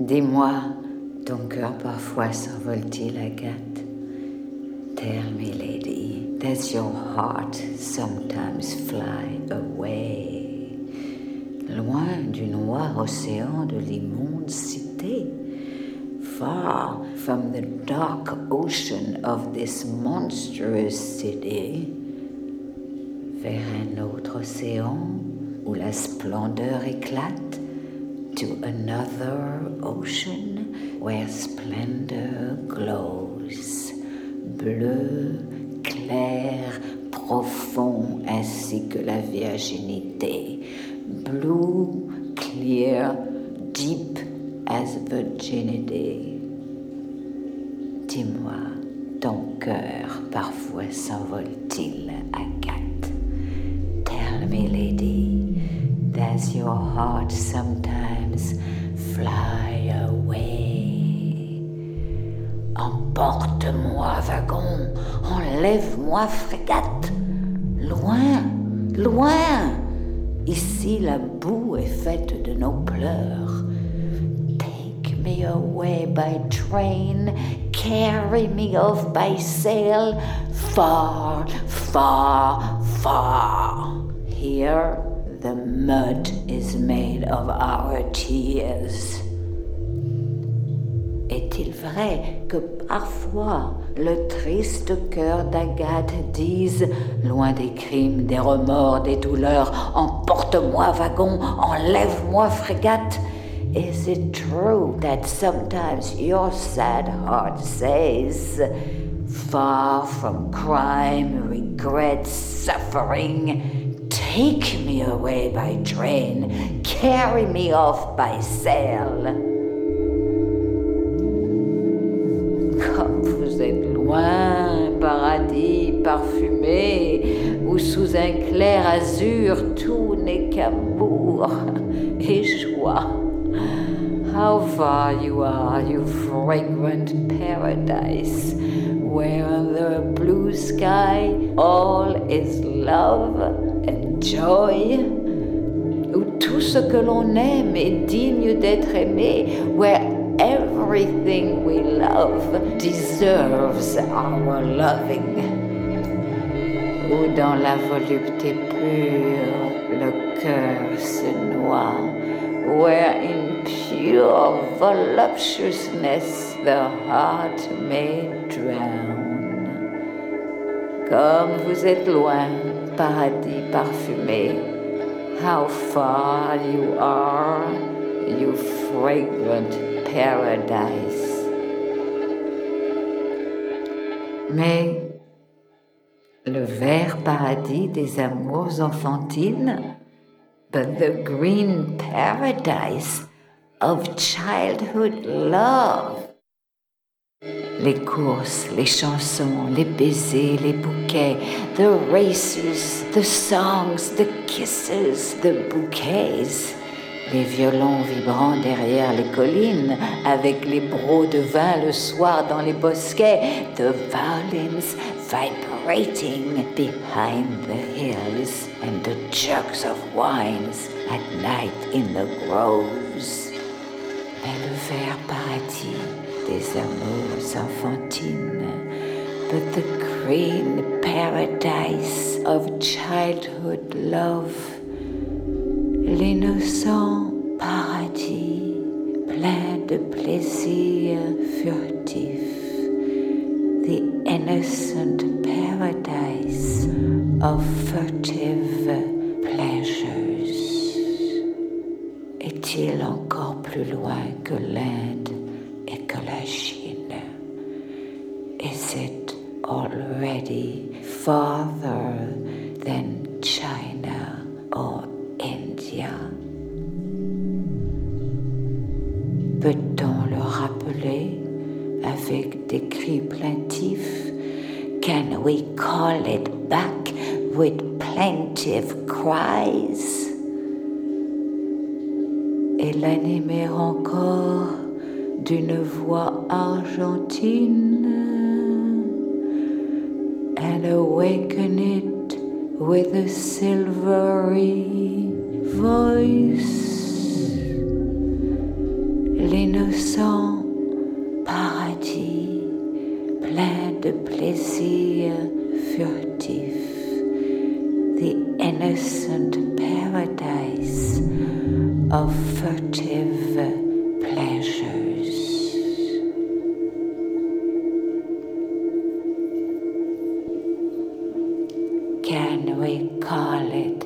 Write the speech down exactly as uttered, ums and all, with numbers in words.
Dis-moi, ton cœur parfois s'envole-t-il, Agathe? Tell me, lady, does your heart sometimes fly away? Loin du noir océan de l'immonde cité, far from the dark ocean of this monstrous city, vers un autre océan où la splendeur éclate, to another ocean where splendor glows, bleu, clair, profond ainsi que la virginité, blue, clear, deep as virginity. Dis-moi, ton cœur parfois s'envole-t-il, Agathe? Tell me, lady, does your heart sometimes fly away? Emporte-moi, wagon, enlève-moi, frégate, loin, loin. Ici, la boue est faite de nos pleurs. Take me away by train, carry me off by sail, far, far, far. Here, the mud is made of our tears. Est-il vrai que parfois le triste cœur d'Agathe dise, loin des crimes, des remords, des douleurs, emporte-moi wagon, enlève-moi frégate? Is it true that sometimes your sad heart says, far from crime, regret, suffering, take me away by train, carry me off by sail? Comme vous êtes loin, paradis parfumé, où sous un clair azur tout n'est qu'amour et joie. How far you are, you fragrant paradise, where under a blue sky all is love and joy, où tout ce que l'on aime est digne d'être aimé, where everything we love deserves our loving, où dans la volupté pure le cœur se noie, where in pure voluptuousness the heart may drown. Comme vous êtes loin, paradis parfumé, how far you are, you fragrant paradise. Mais le vert paradis des amours enfantines, but the green paradise of childhood love. Les courses, les chansons, les baisers, les bouquets, the races, the songs, the kisses, the bouquets. Les violons vibrant derrière les collines, avec les brocs de vin le soir dans les bosquets, the violins vibrating behind the hills, and the jugs of wines at night in the groves. Mais le vert paradis des amours enfantines, but the green paradise of childhood love, l'innocent paradis plein de plaisir furtif, the innocent paradise of furtive pleasures. Est-il encore plus loin que l'Inde et que la Chine? Is it already farther than China or India? Peut-on le rappeler avec des cris plaintifs? Can we call it back with plaintive cries? Et l'animer encore d'une voix argentine, and awaken it with a silvery voice. innocent paradis plein de plaisirs furtifs, the innocent paradise of furtive pleasures. Can we call it